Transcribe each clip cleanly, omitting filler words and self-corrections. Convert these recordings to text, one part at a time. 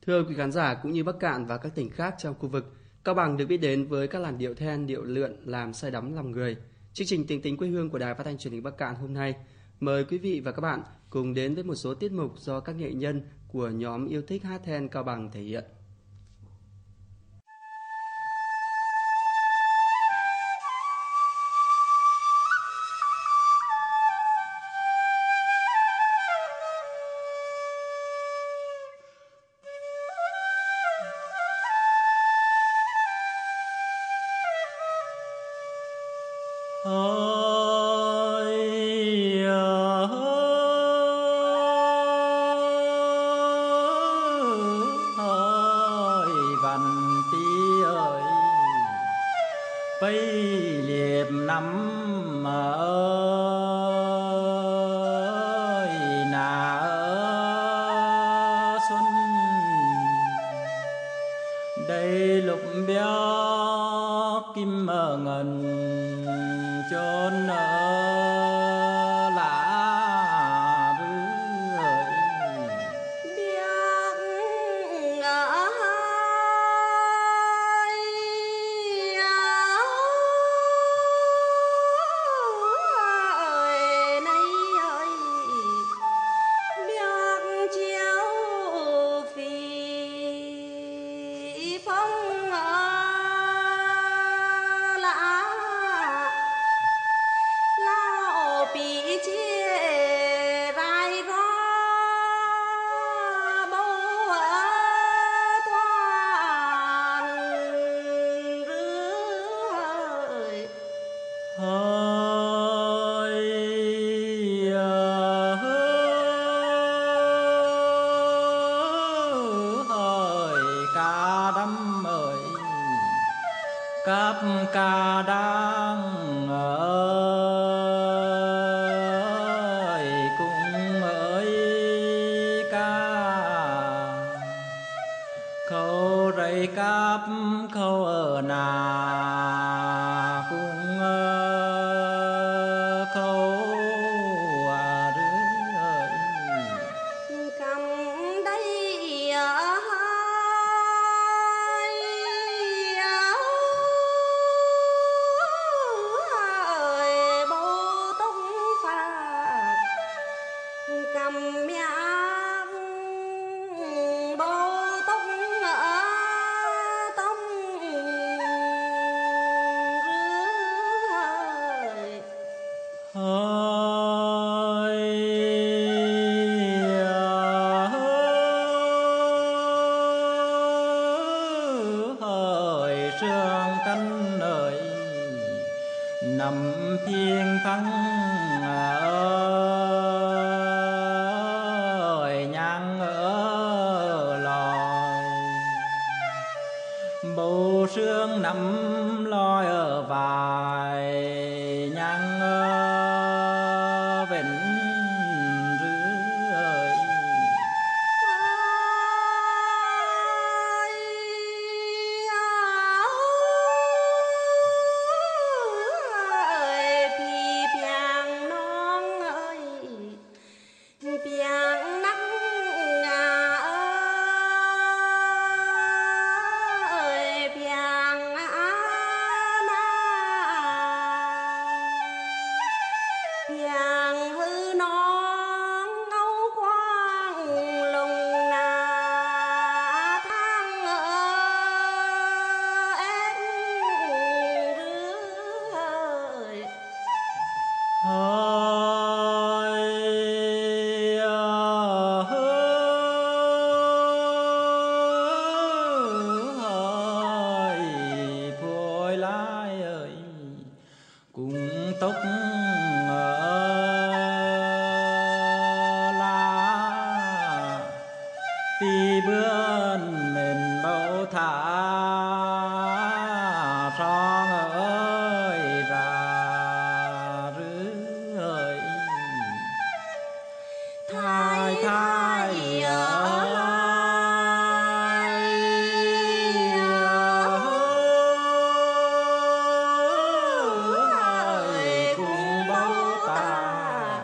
Thưa quý khán giả cũng như Bắc Cạn và các tỉnh khác trong khu vực, Cao Bằng được biết đến với các làn điệu then, điệu lượn làm say đắm lòng người. Chương trình Tiếng Tính Quê Hương của Đài Phát thanh Truyền hình Bắc Cạn hôm nay mời quý vị và các bạn cùng đến với một số tiết mục do các nghệ nhân của nhóm yêu thích hát then Cao Bằng thể hiện.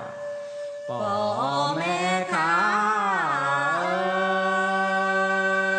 Bỏ mẹ khá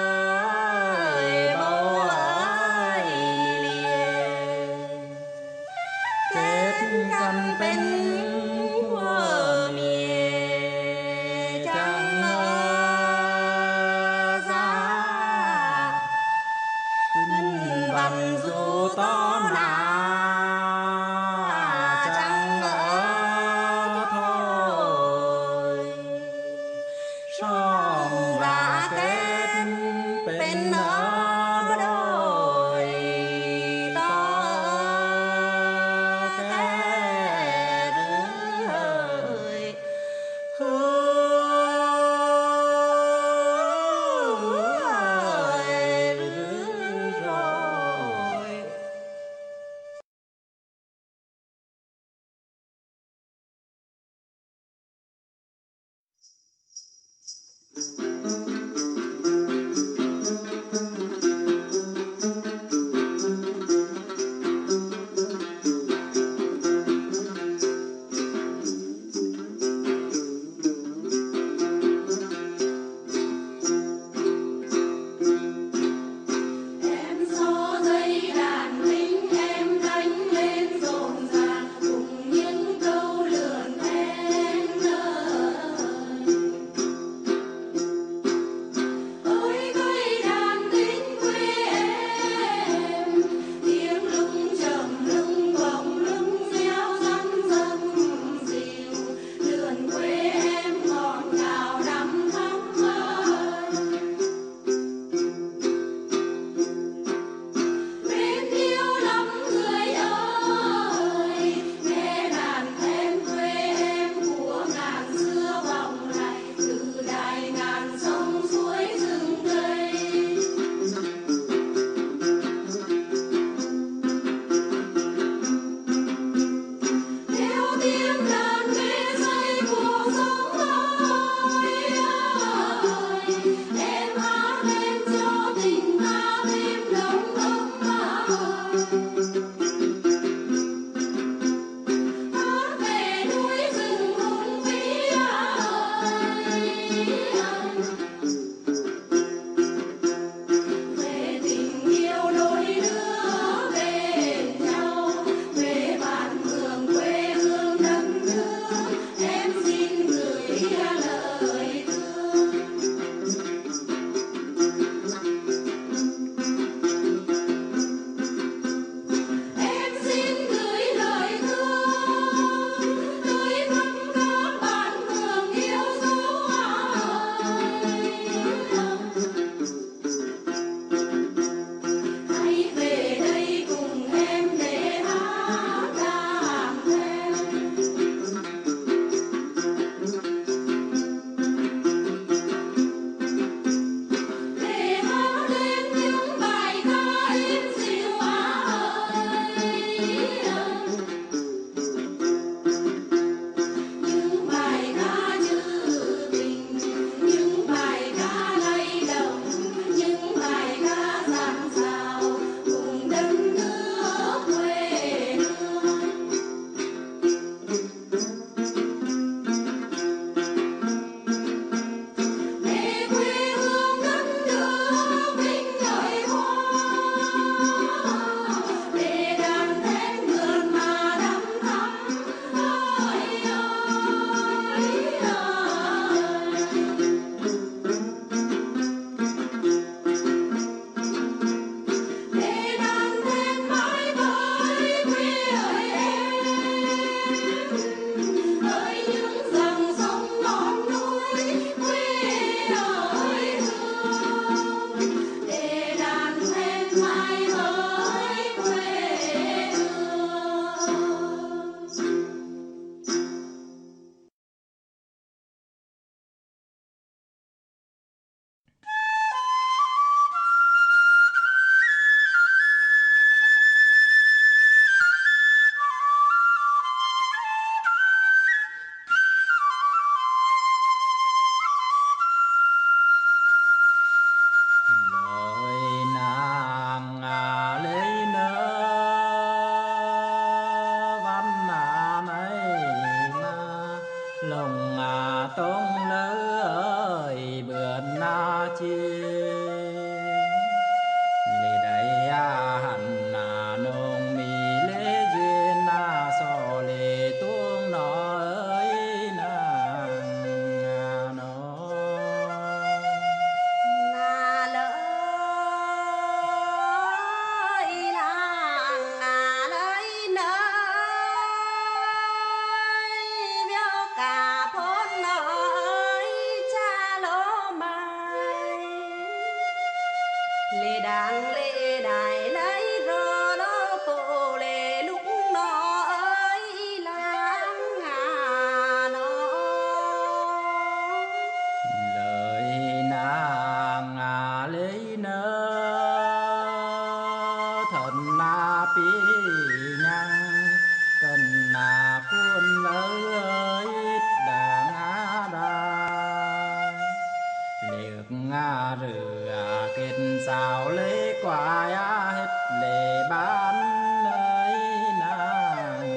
rửa kết sao lấy quả hết lệ bán ơi nàng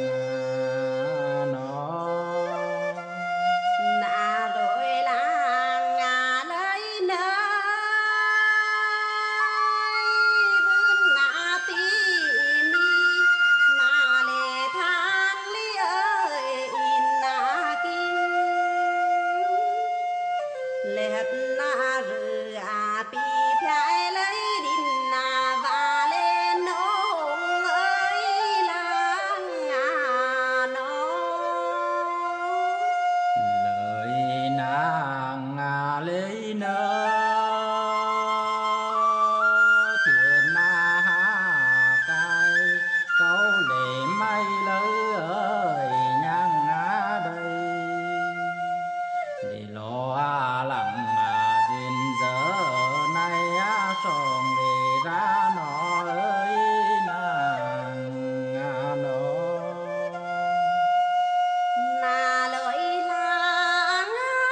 nó nà rồi làng lấy nơi vươn nà tí mi mà lệ thang li ơi in nà kinh lệ nà rửa pi phải lấy đinh nà và lên nông ơi làng nó lời nàng lấy nơ thuyền na ha cai câu lệ mây lỡ ơi nhang đây để lo lặng duyên giờ này song để ra nó ơi nàng nó nà lối làng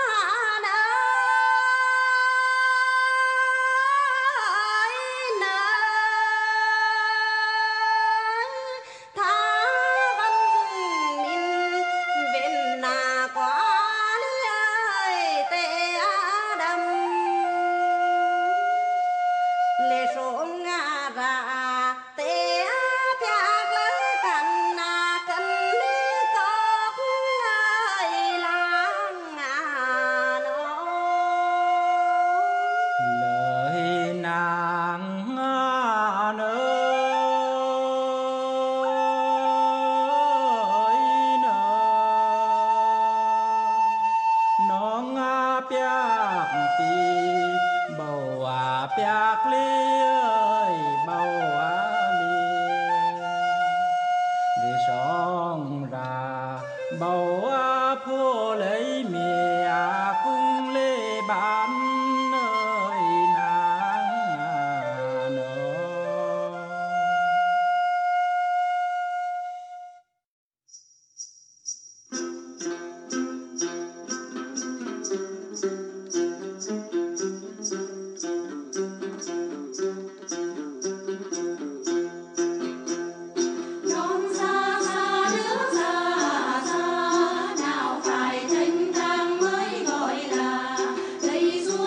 ơi nơi tha văn minh bên nà quá lý ơi tê đâm lệ xuống ra tê piak lấy cành cân lý cốc ơi làng nó lời nàng ơi nó piak pi bầu piak li ơi bầu li đi song ra bầu phố lấy mía cung lê bán ơi nàng nó non xa xa nước xa xa nào phải thanh thang mới gọi là đây du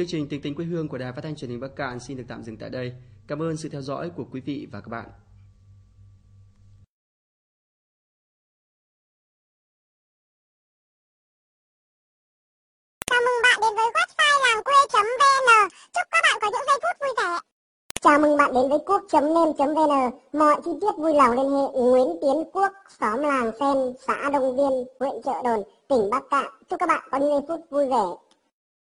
Chương trình Tiếng Tính Quê Hương của Đài Phát thanh Truyền hình Bắc Cạn xin được tạm dừng tại đây. Cảm ơn sự theo dõi của quý vị và các bạn. Chào mừng bạn đến với website làngquê.vn. Chúc các bạn có những giây phút vui vẻ. Chào mừng bạn đến với cuốc.nem.vn. Mọi chi tiết vui lòng liên hệ Nguyễn Tiến Quốc, xóm Làng Sen, xã Đông Viên, huyện Chợ Đồn, tỉnh Bắc Cạn. Chúc các bạn có những giây phút vui vẻ.